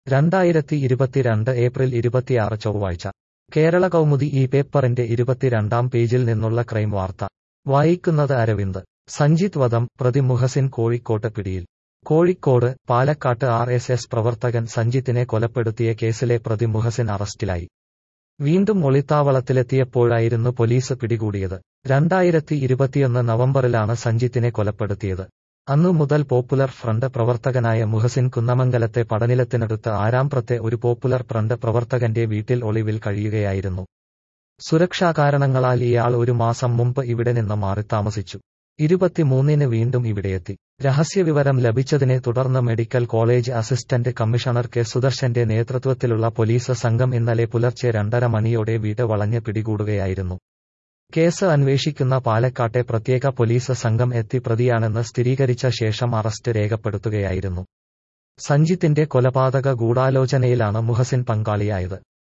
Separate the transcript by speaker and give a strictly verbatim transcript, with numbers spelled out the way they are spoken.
Speaker 1: രണ്ടായിരത്തി ഇരുപത്തിരണ്ട് ഏപ്രിൽ ഇരുപത്തിയാറ് ചൊവ്വാഴ്ച കേരള കൗമുദി ഈ പേപ്പറിന്റെ ഇരുപത്തിരണ്ടാം പേജിൽ നിന്നുള്ള ക്രൈം വാർത്ത വായിക്കുന്നത് അരവിന്ദ്. സഞ്ജിത്ത് വധം, പ്രതി മുഹസിൻ കോഴിക്കോട്ട് പിടിയിൽ. കോഴിക്കോട് പാലക്കാട്ട് ആർ എസ് എസ് പ്രവർത്തകൻ സഞ്ജിത്തിനെ കൊലപ്പെടുത്തിയ കേസിലെ പ്രതി മുഹസിൻ അറസ്റ്റിലായി. വീണ്ടും ഒളിത്താവളത്തിലെത്തിയപ്പോഴായിരുന്നു പോലീസ് പിടികൂടിയത്. രണ്ടായിരത്തി ഇരുപത്തിയൊന്ന് നവംബറിലാണ് സഞ്ജിത്തിനെ കൊലപ്പെടുത്തിയത്. അന്നു മുതൽ പോപ്പുലർ ഫ്രണ്ട് പ്രവർത്തകനായ മുഹസിൻ കുന്നമംഗലത്തെ പടനിലത്തിനടുത്ത് ആരാംപ്രത്തെ ഒരു പോപ്പുലർ ഫ്രണ്ട് പ്രവർത്തകന്റെ വീട്ടിൽ ഒളിവിൽ കഴിയുകയായിരുന്നു. സുരക്ഷാ കാരണങ്ങളാൽ ഇയാൾ ഒരു മാസം മുമ്പ് ഇവിടെ നിന്ന് മാറിത്താമസിച്ചു. ഇരുപത്തിമൂന്നിന് വീണ്ടും ഇവിടെയെത്തി. രഹസ്യവിവരം ലഭിച്ചതിനെ തുടർന്ന് medical college assistant commissioner K സുദർശന്റെ നേതൃത്വത്തിലുള്ള പോലീസ് സംഘം ഇന്നലെ പുലർച്ചെ രണ്ടര മണിയോടെ വീട് വളഞ്ഞ് പിടികൂടുകയായിരുന്നു. കേസ് അന്വേഷിക്കുന്ന പാലക്കാട്ടെ പ്രത്യേക പോലീസ് സംഘം എത്തി പ്രതിയാണെന്ന് സ്ഥിരീകരിച്ച ശേഷം അറസ്റ്റ് രേഖപ്പെടുത്തുകയായിരുന്നു. സഞ്ജിത്തിന്റെ കൊലപാതക ഗൂഢാലോചനയിലാണ് മുഹസിൻ പങ്കാളിയായത്.